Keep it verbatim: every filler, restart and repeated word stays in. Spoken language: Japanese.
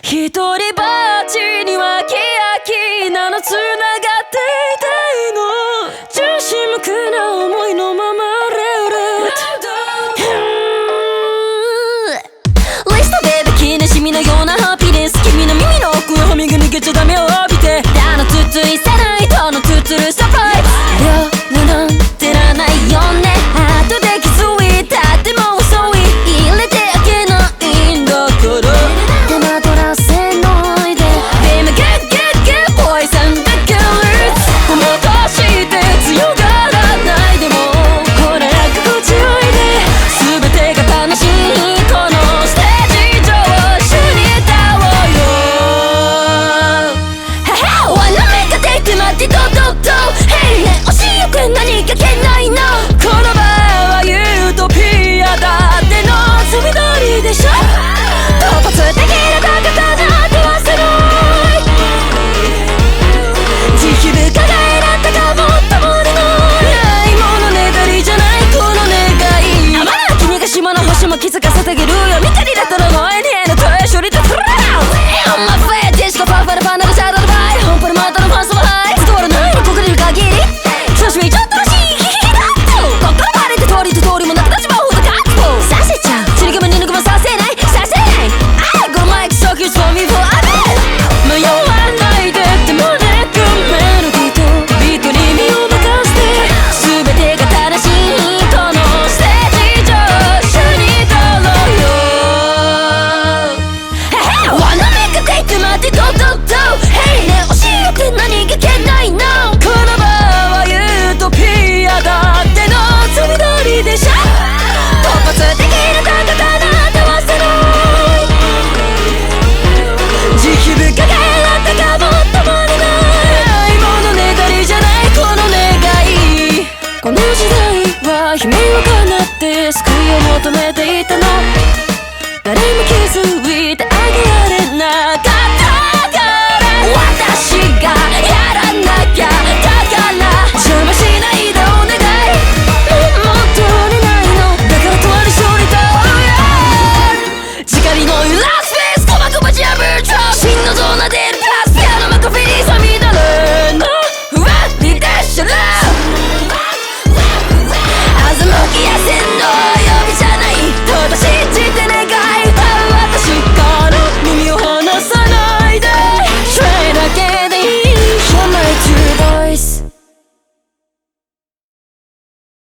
一人ぼっちにはキラキラのつながっていたいの。重心無垢な思いのままレウレリストベイビー気なしみのようなハピネス。君の耳の奥のハミング逃げちゃダメを浴びて。あのつついさないとのつつるサプライズ。両なんてらないよね。後で気づいたってもう遅い。入れてあげないんだから手間取らせないで。ビームゲッゲッゲッボイスand the girls。ごまかして強がらないでもこれ心地よいで。全てが楽しいこのステージ上一緒に歌おうよ。ははwanna make a dateって待ってドドド。Hey ね教えて何かけないの。この場はユートピアだってのつみどりでしょ。突発的な高さなんて忘れない。慈悲深が選んだかもっともでないものねだりじゃないこの願い。あまら君が島の星も気づかせてあげるよ。光だったら前にへの問い処理でトラウOn my face ディスコパーファルパンダがシャドウのバイ。本当のまたのファンスもハイ伝わらないのここにいる限り。調子ちょっとらしいヒヒヒだっとこっからバレて通りと通りもなく立ちまほどカットさせちゃう。ちりぐまにぬぐまさせないさせない。ああこのマイクソーキュースフォーミーフォーアベ迷わないでってもねくメロディーとビートに身を任せて。全てが正しいこのステージ上一緒に撮ろうよ。Wanna make a date って待ってドドド。Hey ね教えて何がけないの。この場はユートピアだってのつみどりでしょ。突発的な高さなんて忘れない。慈悲深が選んだかもっともでないものねだりじゃないこの願い。この時代は夢を叶って救いを求めていたの。誰も気づ